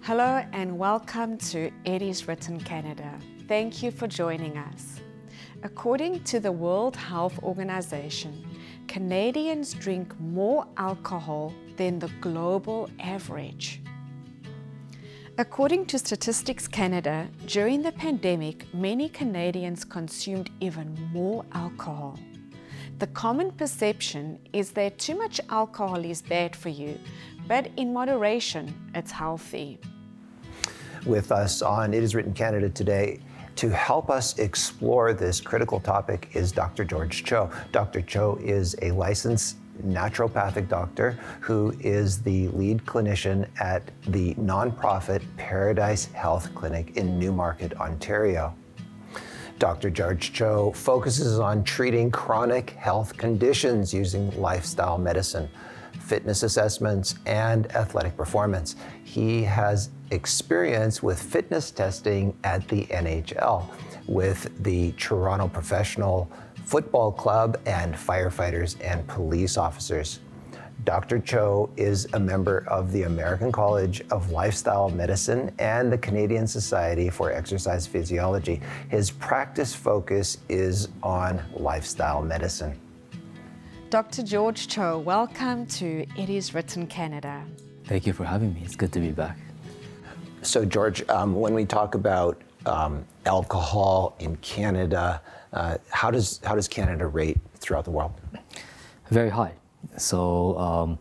Hello and welcome to It Is Written Canada. Thank you for joining us. According to the World Health Organization, Canadians drink more alcohol than the global average. According to Statistics Canada, during the pandemic, many Canadians consumed even more alcohol. The common perception is that too much alcohol is bad for you, but in moderation, it's healthy. With us on It Is Written Canada today, to help us explore this critical topic is Dr. George Cho. Dr. Cho is a licensed naturopathic doctor who is the lead clinician at the nonprofit Paradise Health Clinic in Newmarket, Ontario. Dr. George Cho focuses on treating chronic health conditions using lifestyle medicine, fitness assessments, and athletic performance. He has experience with fitness testing at the NHL with the Toronto Professional Football Club and firefighters and police officers. Dr. Cho is a member of the American College of Lifestyle Medicine and the Canadian Society for Exercise Physiology. His practice focus is on lifestyle medicine. Dr. George Cho, welcome to It Is Written Canada. Thank you for having me. It's good to be back. So, George, when we talk about alcohol in Canada, how does Canada rate throughout the world? Very high. So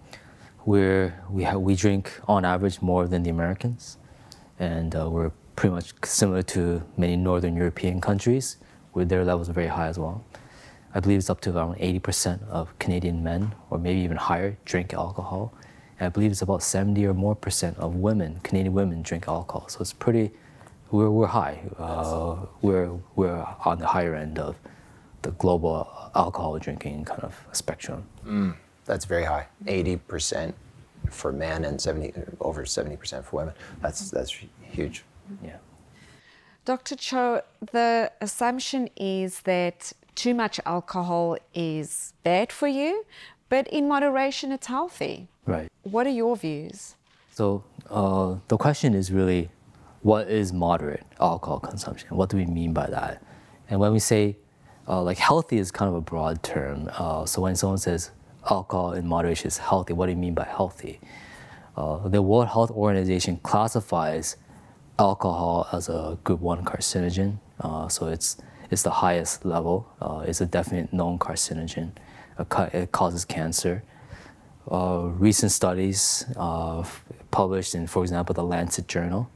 we drink on average more than the Americans, and we're pretty much similar to many Northern European countries, where their levels are very high as well. I believe it's up to around 80% of Canadian men, or maybe even higher, drink alcohol. And I believe it's about 70 or more % of women, Canadian women, drink alcohol. So it's pretty, we're high. We're on the higher end of the global alcohol drinking kind of spectrum. That's very high. 80% for men and over 70% for women. That's huge. Yeah. Dr. Cho, the assumption is that too much alcohol is bad for you, but in moderation it's healthy. Right. What are your views? So the question is really, what is moderate alcohol consumption? What do we mean by that? And when we say, healthy is kind of a broad term. So when someone says alcohol in moderation is healthy, what do you mean by healthy? The World Health Organization classifies alcohol as a group 1 carcinogen. So it's the highest level. It's a definite known carcinogen. It causes cancer. Recent studies published in, for example, the Lancet Journal,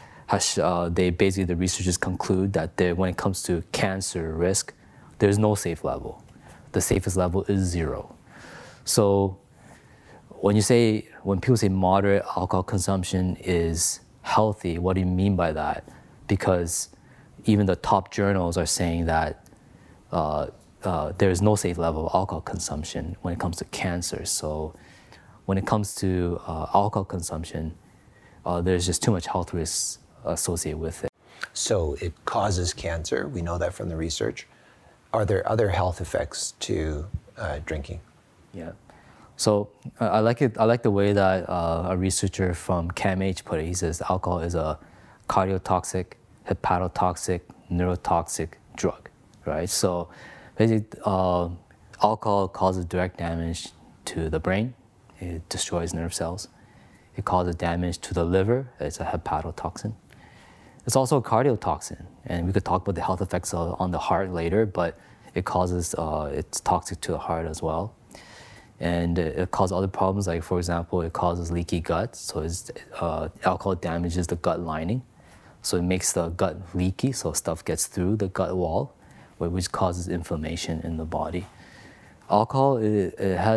the researchers conclude that when it comes to cancer risk, there's no safe level. The safest level is 0. So when people say moderate alcohol consumption is healthy, what do you mean by that? Because even the top journals are saying that there is no safe level of alcohol consumption when it comes to cancer. So when it comes to alcohol consumption, there's just too much health risks associated with it. So it causes cancer. We know that from the research. Are there other health effects to drinking? Yeah. So I like the way that a researcher from CAMH put it. He says alcohol is a cardiotoxic, hepatotoxic, neurotoxic drug, right? So basically, alcohol causes direct damage to the brain. It destroys nerve cells. It causes damage to the liver. It's a hepatotoxin. It's also a cardiotoxin, and we could talk about the health effects on the heart later, but it's toxic to the heart as well. And it causes other problems, like, for example, it causes leaky gut. So alcohol damages the gut lining. So it makes the gut leaky, so stuff gets through the gut wall, which causes inflammation in the body. Alcohol, it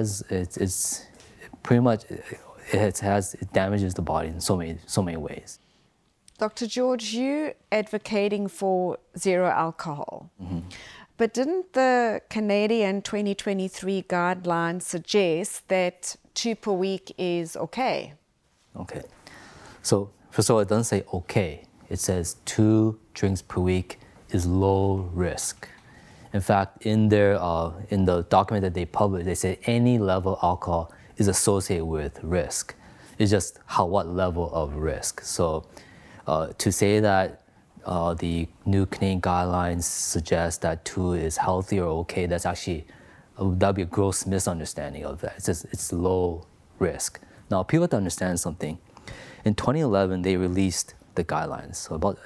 damages the body in so many ways. Dr. George, you advocating for zero alcohol. Mm-hmm. But didn't the Canadian 2023 guidelines suggest that 2 per week is okay? Okay. So first of all, it doesn't say okay. It says 2 drinks per week is low risk. In fact, in the document that they published, they say any level of alcohol is associated with risk. It's just what level of risk. So to say that the new Canadian guidelines suggest that 2 is healthy or okay, that's actually, that'd be a gross misunderstanding of that. It's low risk. Now, people have to understand something. In 2011, they released the guidelines, so about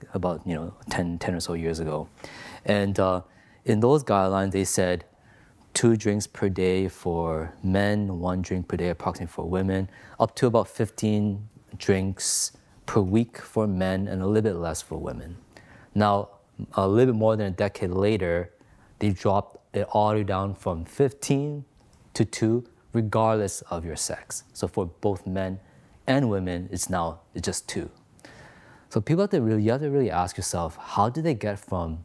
10 or so years ago. And in those guidelines, they said 2 drinks per day for men, 1 drink per day approximately for women, up to about 15 drinks per week for men and a little bit less for women. Now, a little bit more than a decade later, they dropped it all the way down from 15 to 2, regardless of your sex. So for both men and women, it's just 2. So you have to really ask yourself, how did they get from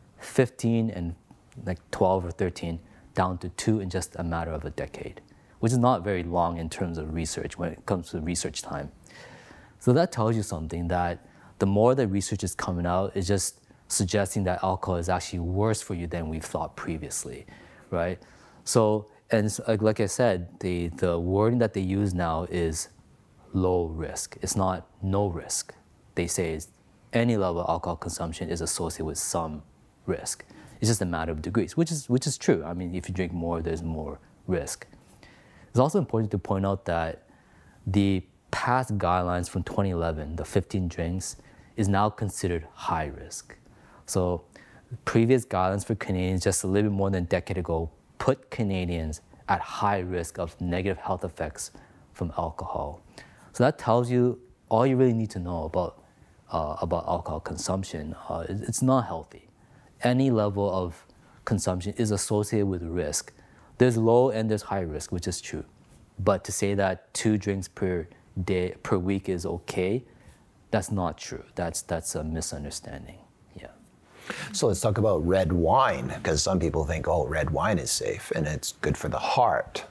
15 and like 12 or 13 down to 2 in just a matter of a decade, which is not very long in terms of research when it comes to research time. So that tells you something, that the more the research is coming out, it's just suggesting that alcohol is actually worse for you than we've thought previously, right? So, and like I said, the wording that they use now is low risk. It's not no risk. They say any level of alcohol consumption is associated with some risk. It's just a matter of degrees, which is true. I mean, if you drink more, there's more risk. It's also important to point out that the past guidelines from 2011, the 15 drinks, is now considered high risk. So previous guidelines for Canadians just a little bit more than a decade ago put Canadians at high risk of negative health effects from alcohol. So that tells you all you really need to know about alcohol consumption. It's not healthy. Any level of consumption is associated with risk. There's low and there's high risk, which is true. But to say that 2 drinks per week is okay, that's not true. That's a misunderstanding. Yeah. So let's talk about red wine, because some people think, oh, red wine is safe and it's good for the heart.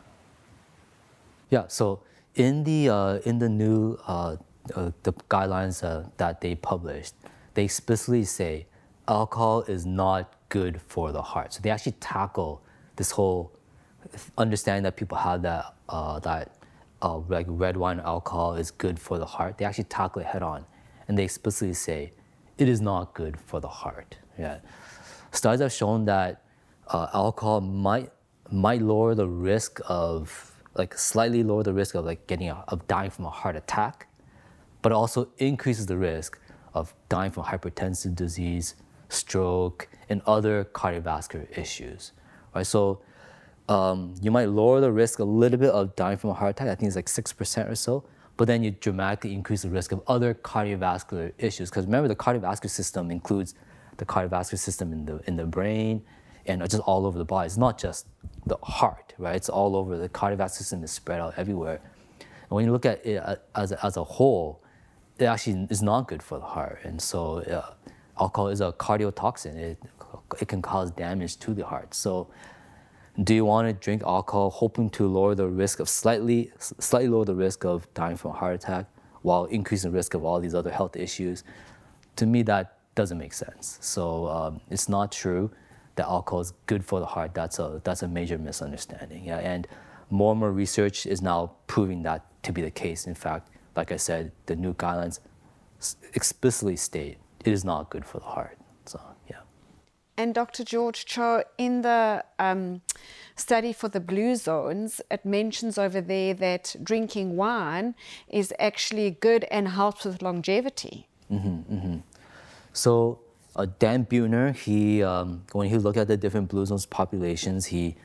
Yeah. So in the new the guidelines that they published, they explicitly say alcohol is not good for the heart. So they actually tackle this whole understanding that people have that like red wine alcohol is good for the heart. They actually tackle it head on, and they explicitly say it is not good for the heart. Yeah, studies have shown that alcohol might lower the risk of slightly lower the risk of of dying from a heart attack, but also increases the risk of dying from hypertensive disease, stroke, and other cardiovascular issues. Right, so you might lower the risk a little bit of dying from a heart attack. I think it's like 6% or so. But then you dramatically increase the risk of other cardiovascular issues. Because remember, the cardiovascular system includes the cardiovascular system in the brain and just all over the body. It's not just the heart, right? It's all over. The cardiovascular system is spread out everywhere. And when you look at it as a whole, it actually is not good for the heart. And so alcohol is a cardiotoxin. It can cause damage to the heart. So do you want to drink alcohol hoping to lower the risk of slightly lower the risk of dying from a heart attack while increasing the risk of all these other health issues? To me, that doesn't make sense. So it's not true that alcohol is good for the heart. That's a major misunderstanding. Yeah? And more and more research is now proving that to be the case. In fact, like I said, the new guidelines explicitly state it is not good for the heart. So yeah. And Dr. George Cho, in the study for the blue zones, it mentions over there that drinking wine is actually good and helps with longevity. Mm-hmm, mm-hmm. So Dan Buettner, when he looked at the different blue zones populations,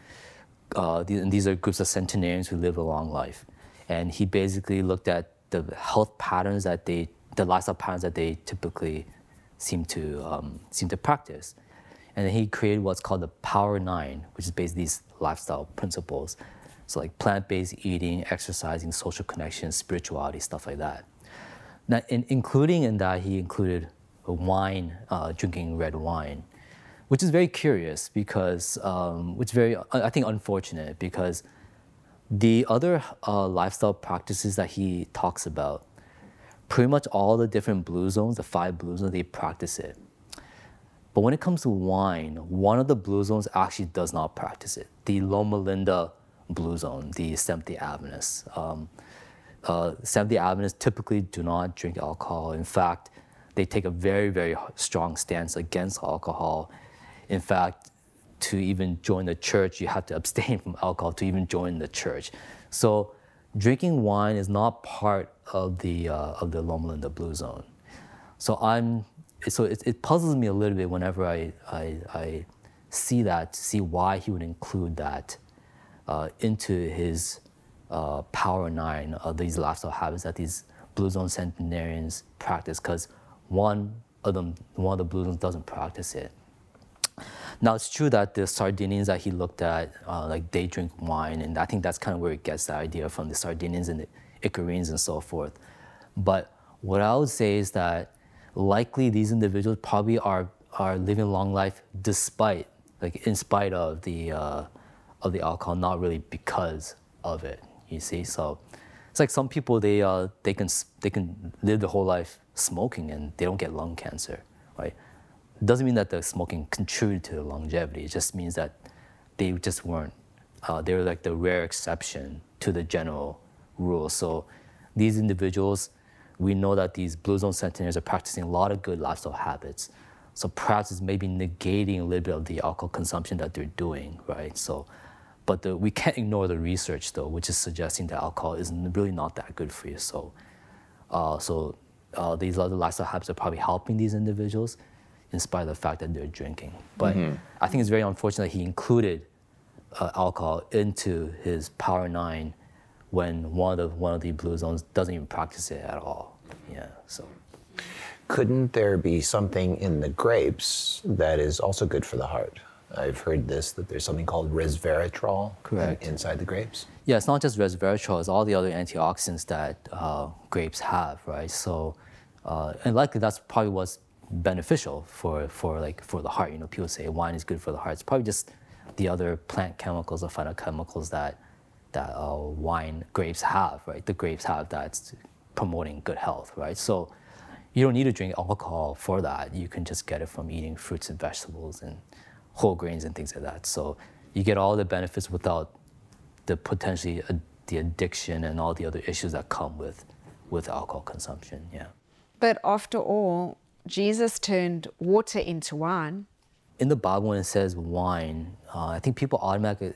and these are groups of centenarians who live a long life, and he basically looked at the health patterns the lifestyle patterns that they typically seem to practice. And then he created what's called the Power 9, which is basically these lifestyle principles. So like plant-based eating, exercising, social connections, spirituality, stuff like that. Now, including in that, he included wine, drinking red wine, which is very curious because, which is very, I think, unfortunate because the other lifestyle practices that he talks about, pretty much all the different blue zones, the 5 blue zones, they practice it. But when it comes to wine, one of the blue zones actually does not practice it. The Loma Linda blue zone, the Seventh-day Adventists. Seventh-day Adventists typically do not drink alcohol. In fact, they take a very, very strong stance against alcohol. In fact, to even join the church, you have to abstain from alcohol to even join the church. So drinking wine is not part of the Loma Linda Blue Zone. So it puzzles me a little bit whenever I see why he would include that into his Power 9 of these lifestyle habits that these Blue Zone centenarians practice, because one of the Blue Zones doesn't practice it. Now, it's true that the Sardinians that he looked at, they drink wine, and I think that's kind of where he gets the idea from, the Sardinians and the Icarenes and so forth. But what I would say is that likely these individuals probably are living a long life despite, in spite of the alcohol, not really because of it. You see, so it's like some people they can live their whole life smoking and they don't get lung cancer, right? It doesn't mean that the smoking contributed to the longevity. It just means that they just weren't. They were like the rare exception to the general rule. So these individuals, we know that these Blue Zone centenarians are practicing a lot of good lifestyle habits. So perhaps it's maybe negating a little bit of the alcohol consumption that they're doing, right? So, but we can't ignore the research though, which is suggesting that alcohol is really not that good for you. So, these other lifestyle habits are probably helping these individuals, in spite of the fact that they're drinking. But I think it's very unfortunate that he included alcohol into his Power 9 when one of the Blue Zones doesn't even practice it at all. Yeah. So. Couldn't there be something in the grapes that is also good for the heart? I've heard that there's something called resveratrol inside the grapes. Yeah, it's not just resveratrol, it's all the other antioxidants that grapes have, right? So, and likely that's probably what's beneficial for the heart. You know, people say wine is good for the heart. It's probably just the other plant chemicals or phytochemicals that grapes have, right? The grapes have that's promoting good health, right? So you don't need to drink alcohol for that. You can just get it from eating fruits and vegetables and whole grains and things like that. So you get all the benefits without the potentially the addiction and all the other issues that come with alcohol consumption. Yeah. But after all, Jesus turned water into wine. In the Bible, when it says wine, I think people automatically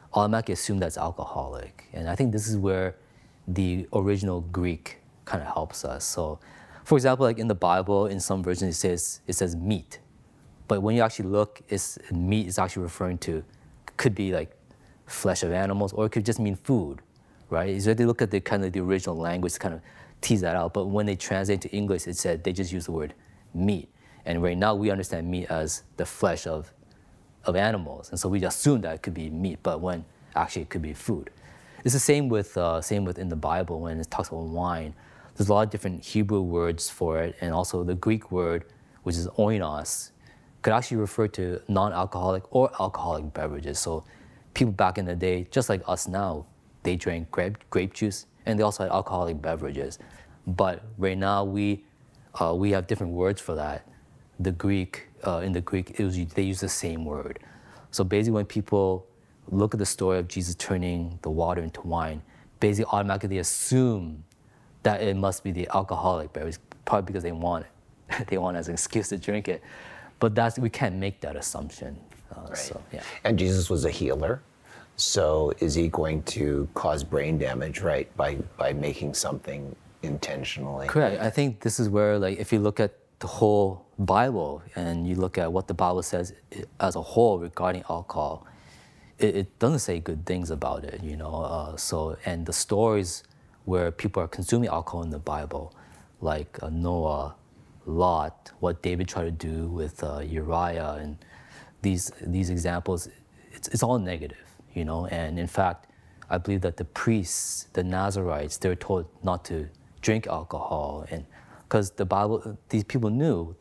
assume that's alcoholic. And I think this is where the original Greek kind of helps us. So, for example, like in the Bible, in some versions it says meat. But when you actually look, meat is actually referring to, could be like flesh of animals, or it could just mean food, right? So they look at the kind of the original language to kind of tease that out. But when they translate to English, it said they just use the word meat. And right now we understand meat as the flesh of animals, and so we assume that it could be meat, but when actually it could be food. It's the same with in the Bible when it talks about wine. There's a lot of different Hebrew words for it, and also the Greek word, which is oinos, could actually refer to non-alcoholic or alcoholic beverages. So people back in the day, just like us now, they drank grape juice, and they also had alcoholic beverages. But right now we have different words for that. The Greek, in the Greek, they use the same word. So basically when people look at the story of Jesus turning the water into wine, basically automatically they assume that it must be the alcoholic beverage, probably because they want it. They want it as an excuse to drink it. But we can't make that assumption. Right. So, yeah. And Jesus was a healer. So is he going to cause brain damage, right, by making something intentionally? Correct. I think this is where, like, if you look at the whole Bible and you look at what the Bible says as a whole regarding alcohol, it doesn't say good things about it, you know. And the stories where people are consuming alcohol in the Bible, like Noah, Lot, what David tried to do with Uriah, and these examples, it's all negative, you know. And in fact, I believe that the priests, the Nazarites, they're told not to drink alcohol, and because the Bible, these people knew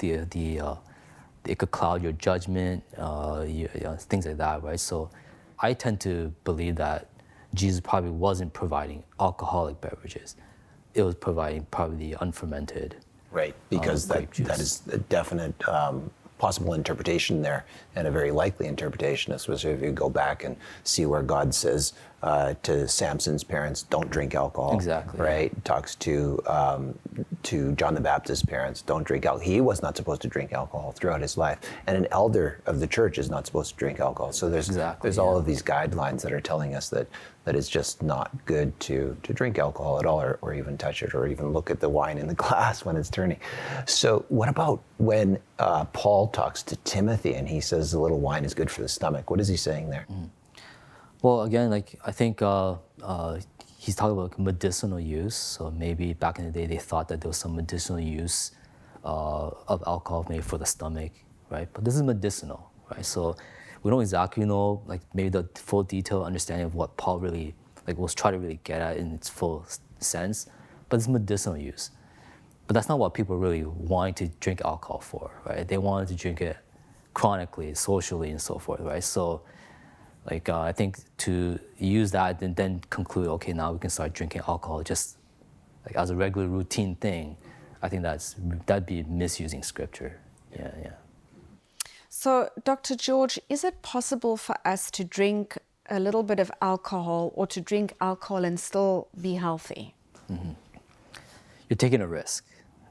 it could cloud your judgment, things like that, right? So I tend to believe that Jesus probably wasn't providing alcoholic beverages. It was providing probably the unfermented. Right, because that is a definite possible interpretation there, and a very likely interpretation, especially if you go back and see where God says, to Samson's parents, don't drink alcohol. Exactly. Right? Talks to John the Baptist's parents, don't drink alcohol. He was not supposed to drink alcohol throughout his life. And an elder of the church is not supposed to drink alcohol. So there's all of these guidelines that are telling us that it's just not good to drink alcohol at all, or even touch it, or even look at the wine in the glass when it's turning. So what about when Paul talks to Timothy and he says a little wine is good for the stomach? What is he saying there? Well, again, like I think he's talking about medicinal use. So maybe back in the day they thought that there was some medicinal use of alcohol maybe for the stomach, right? But this is medicinal, right? So we don't exactly know like maybe the full detailed understanding of what Paul really was trying to really get at in its full sense, but it's medicinal use. But that's not what people really want to drink alcohol for, right? They wanted to drink it chronically, socially, and so forth, right? So I think to use that and then conclude, okay, now we can start drinking alcohol just like as a regular routine thing, I think that'd be misusing scripture. Yeah. So, Dr. George, is it possible for us to drink a little bit of alcohol or to drink alcohol and still be healthy? Mm-hmm. You're taking a risk.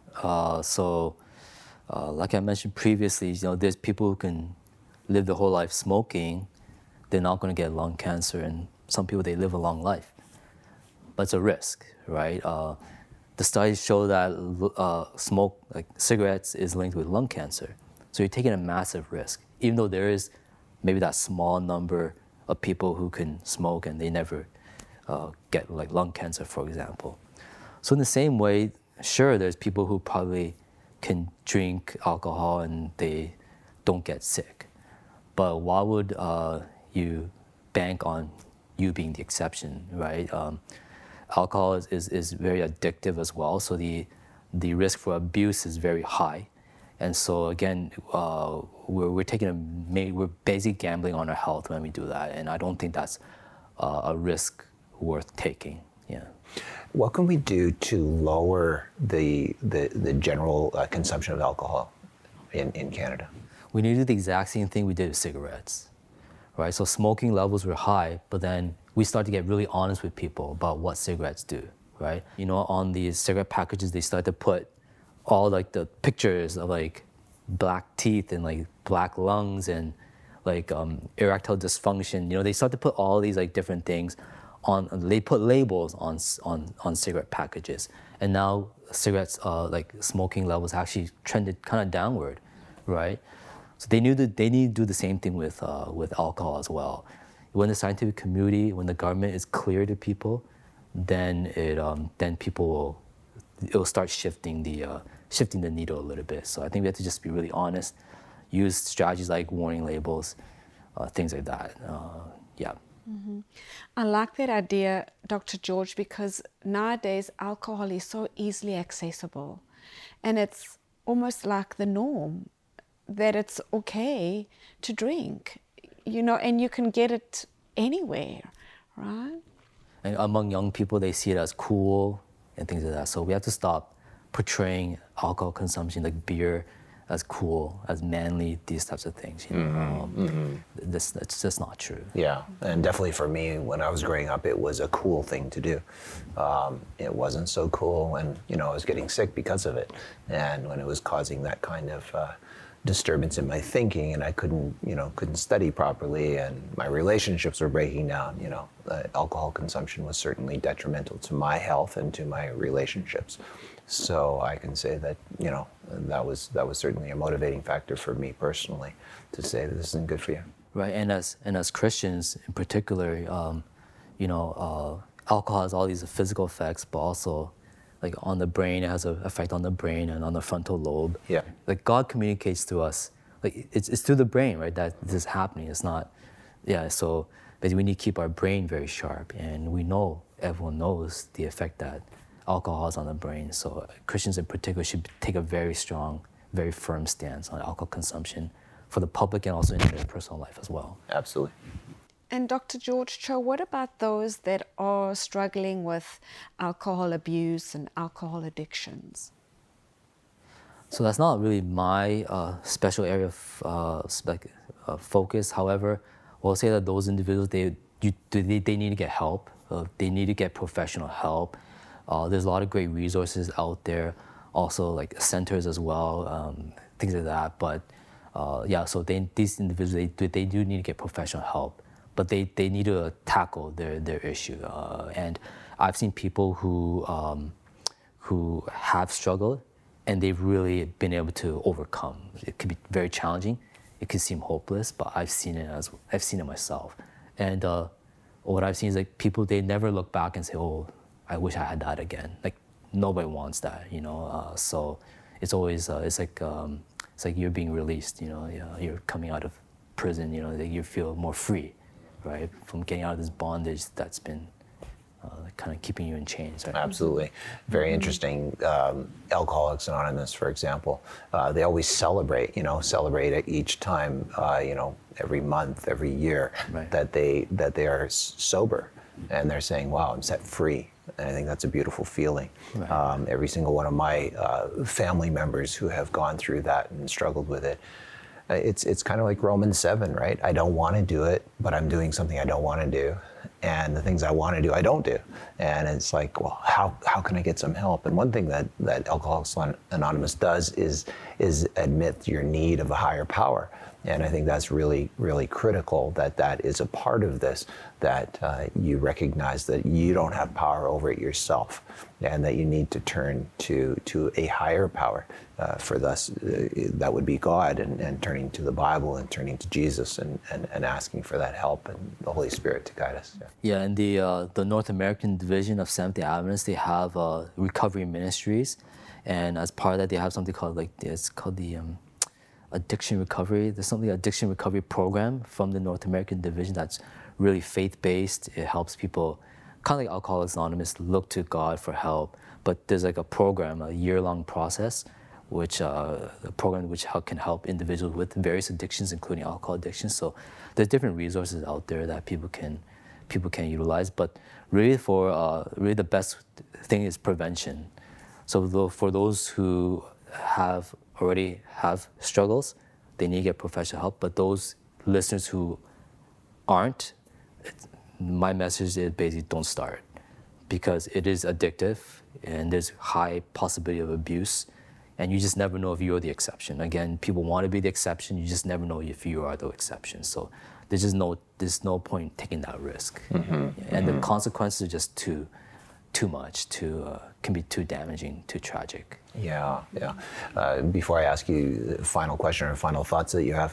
Like I mentioned previously, there's people who can live their whole life smoking. They're not going to get lung cancer, and some people, they live a long life. But it's a risk, right? The studies show that smoke, like cigarettes, is linked with lung cancer. So you're taking a massive risk, even though there is maybe that small number of people who can smoke and they never get like lung cancer, for example. So in the same way, sure, there's people who probably can drink alcohol and they don't get sick. But why would you bank on you being the exception, right? Alcohol is very addictive as well, so the risk for abuse is very high. And so again, we're basically gambling on our health when we do that, and I don't think that's a risk worth taking. Yeah. What can we do to lower the general consumption of alcohol in Canada? We need to do the exact same thing we did with cigarettes, right? So smoking levels were high, but then we start to get really honest with people about what cigarettes do, right? On these cigarette packages, they start to put all like the pictures of like black teeth and like black lungs and like erectile dysfunction. They start to put all these like different things on. They put labels on cigarette packages, and now cigarettes like smoking levels actually trended kind of downward, right? So they need to do the same thing with alcohol as well. When the scientific community, when the government is clear to people, then it'll start shifting the needle a little bit. So I think we have to just be really honest, use strategies like warning labels, things like that. Yeah. Mm-hmm. I like that idea, Dr. George, because nowadays alcohol is so easily accessible, and it's almost like the norm that it's okay to drink, and you can get it anywhere, right? And among young people, they see it as cool and things like that. So we have to stop portraying alcohol consumption like beer as cool, as manly, these types of things. That's just not true. Yeah, and definitely for me, when I was growing up, it was a cool thing to do. It wasn't so cool when I was getting sick because of it, and when it was causing that kind of disturbance in my thinking, and I couldn't study properly, and my relationships were breaking down. Alcohol consumption was certainly detrimental to my health and to my relationships. So I can say that that was certainly a motivating factor for me personally to say that this isn't good for you. Right, and as Christians in particular, alcohol has all these physical effects, but also like on the brain, it has an effect on the brain and on the frontal lobe. Yeah. Like God communicates to us, like it's through the brain, right, that this is happening. It's not, so basically we need to keep our brain very sharp, and everyone knows the effect that alcohol has on the brain. So Christians in particular should take a very strong, very firm stance on alcohol consumption for the public and also in their personal life as well. Absolutely. And Dr. George Cho, what about those that are struggling with alcohol abuse and alcohol addictions? So that's not really my special area of focus. However, we'll say that those individuals, they need to get help. They need to get professional help. There's a lot of great resources out there, also like centers as well, things like that. But so these individuals, they do need to get professional help, but they need to tackle their issue. And I've seen people who have struggled, and they've really been able to overcome. It could be very challenging. It could seem hopeless, but I've seen it myself. And what I've seen is like people, they never look back and say, "Oh, I wish I had that again." Like nobody wants that, you know. So it's always it's like you're being released, you know. You're coming out of prison, you know. That you feel more free, right, from getting out of this bondage that's been kind of keeping you in chains. Right? Absolutely. Very interesting. Alcoholics Anonymous, for example, they always celebrate it each time, every month, every year, right, that they are sober, and they're saying, "Wow, I'm set free." And I think that's a beautiful feeling. Right. Every single one of my family members who have gone through that and struggled with it, it's kind of like Romans 7, right? I don't want to do it, but I'm doing something I don't want to do. And the things I want to do, I don't do. And it's like, well, how can I get some help? And one thing that Alcoholics Anonymous does is admit your need of a higher power. And I think that's really, really critical that is a part of this, that you recognize that you don't have power over it yourself, and that you need to turn to a higher power for thus, that would be God, and turning to the Bible and turning to Jesus and asking for that help and the Holy Spirit to guide us. Yeah, and the North American division of Seventh-day Adventists, they have recovery ministries, and as part of that, they have something called the addiction recovery. There's something addiction recovery program from the North American division that's really faith-based. It helps people, kind of like Alcoholics Anonymous, look to God for help. But there's like a program, a year-long process, which can help individuals with various addictions, including alcohol addiction. So there's different resources out there that people can utilize. But really, really the best thing is prevention. So for those who already have struggles, they need to get professional help. But those listeners who aren't, my message is basically don't start, because it is addictive and there's high possibility of abuse, and you just never know if you're the exception. Again, people want to be the exception, you just never know if you are the exception. So there's no point taking that risk. And the consequences are just too much, can be too damaging, too tragic. Yeah. Before I ask you the final question or final thoughts that you have,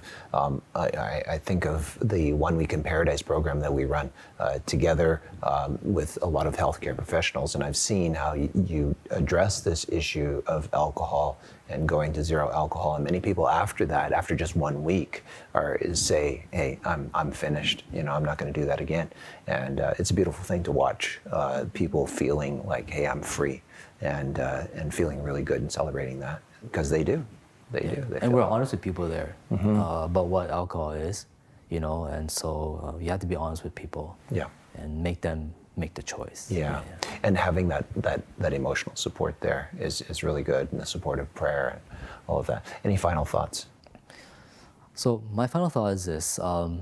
I think of the 1 Week in Paradise program that we run together with a lot of healthcare professionals, and I've seen how you address this issue of alcohol and going to zero alcohol. And many people after that, after just 1 week, say, "Hey, I'm finished. I'm not going to do that again." And it's a beautiful thing to watch people feeling like, "Hey, I'm free," and feeling really good and celebrating that, because they do. They do. And we're honest with people there about what alcohol is, and so you have to be honest with people. Yeah. And make them make the choice. Yeah. And having that emotional support there is really good, and the support of prayer and all of that. Any final thoughts? So my final thought is this: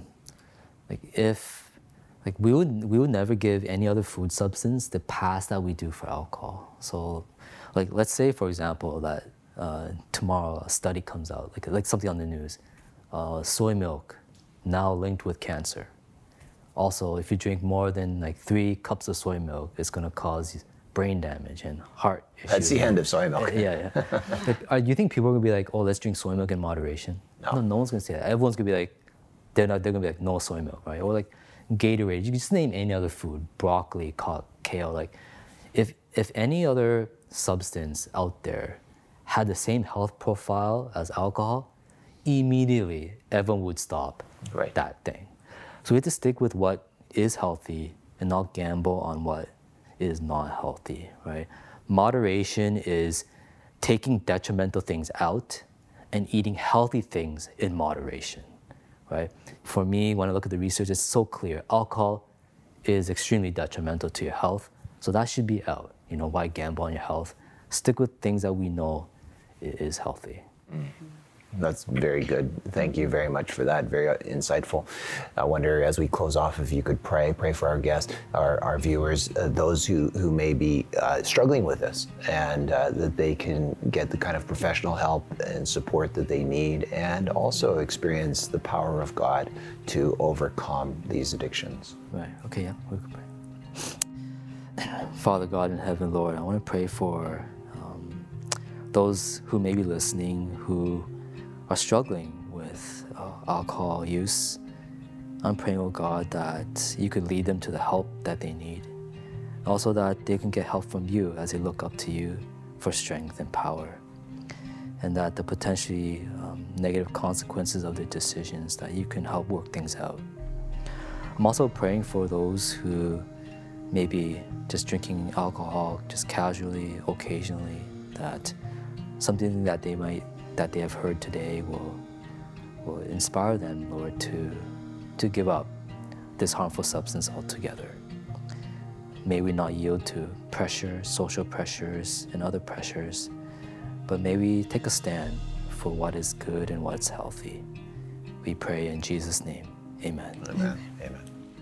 we would never give any other food substance the pass that we do for alcohol. So, let's say, for example, that tomorrow a study comes out, like something on the news, soy milk now linked with cancer. Also, if you drink more than 3 cups of soy milk, it's going to cause brain damage and heart issues. That's the end of soy milk. Yeah. Do you think people are going to be like, "Oh, let's drink soy milk in moderation"? No one's going to say that. Everyone's going to be like, they're going to be like, "No soy milk," right? Or Gatorade. You can just name any other food, broccoli, kale. If any other substance out there had the same health profile as alcohol, immediately everyone would stop that thing. So we have to stick with what is healthy and not gamble on what is not healthy, right? Moderation is taking detrimental things out and eating healthy things in moderation, right? For me, when I look at the research, it's so clear. Alcohol is extremely detrimental to your health, so that should be out. Why gamble on your health? Stick with things that we know is healthy. That's very good. Thank you very much for that. Very insightful. I wonder, as we close off, if you could pray for our guests, our viewers, those who may be struggling with this, and that they can get the kind of professional help and support that they need, and also experience the power of God to overcome these addictions. Right. Okay. Yeah. We can pray. Father God in heaven, Lord, I want to pray for those who may be listening who are struggling with alcohol use. I'm praying, oh God, that you could lead them to the help that they need. Also that they can get help from you as they look up to you for strength and power. And that the potentially negative consequences of their decisions, that you can help work things out. I'm also praying for those who may be just drinking alcohol just casually, occasionally, that something that they have heard today will inspire them, Lord, to give up this harmful substance altogether. May we not yield to pressure, social pressures, and other pressures, but may we take a stand for what is good and what's healthy. We pray in Jesus' name. Amen. Amen. Amen.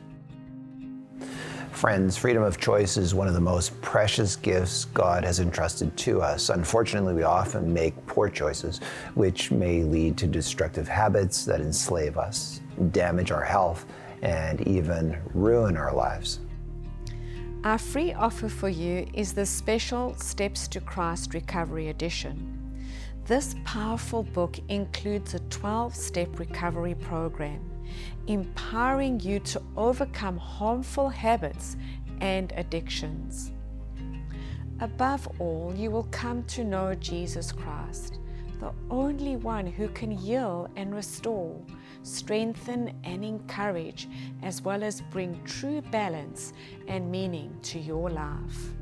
Friends, freedom of choice is one of the most precious gifts God has entrusted to us. Unfortunately, we often make poor choices, which may lead to destructive habits that enslave us, damage our health, and even ruin our lives. Our free offer for you is the special Steps to Christ Recovery Edition. This powerful book includes a 12-step recovery program, empowering you to overcome harmful habits and addictions. Above all, you will come to know Jesus Christ, the only one who can heal and restore, strengthen and encourage, as well as bring true balance and meaning to your life.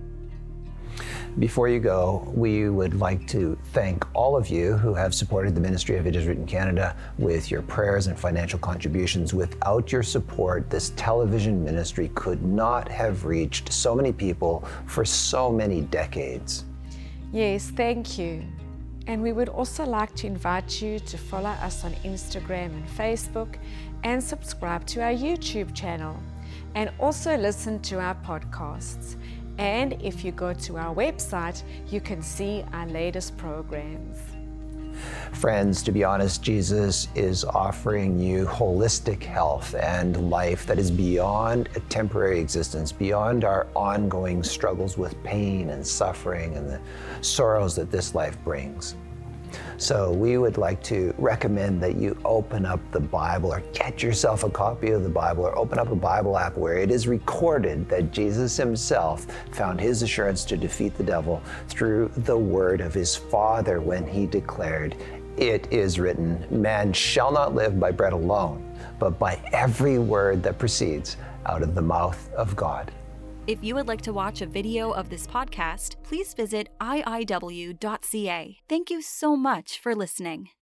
Before you go, we would like to thank all of you who have supported the ministry of It Is Written Canada with your prayers and financial contributions. Without your support, this television ministry could not have reached so many people for so many decades. Yes, thank you. And we would also like to invite you to follow us on Instagram and Facebook, and subscribe to our YouTube channel, and also listen to our podcasts. And if you go to our website, you can see our latest programs. Friends, to be honest, Jesus is offering you holistic health and life that is beyond a temporary existence, beyond our ongoing struggles with pain and suffering and the sorrows that this life brings. So we would like to recommend that you open up the Bible, or get yourself a copy of the Bible, or open up a Bible app where it is recorded that Jesus himself found his assurance to defeat the devil through the word of his Father when he declared, "It is written, man shall not live by bread alone, but by every word that proceeds out of the mouth of God." If you would like to watch a video of this podcast, please visit iiw.ca. Thank you so much for listening.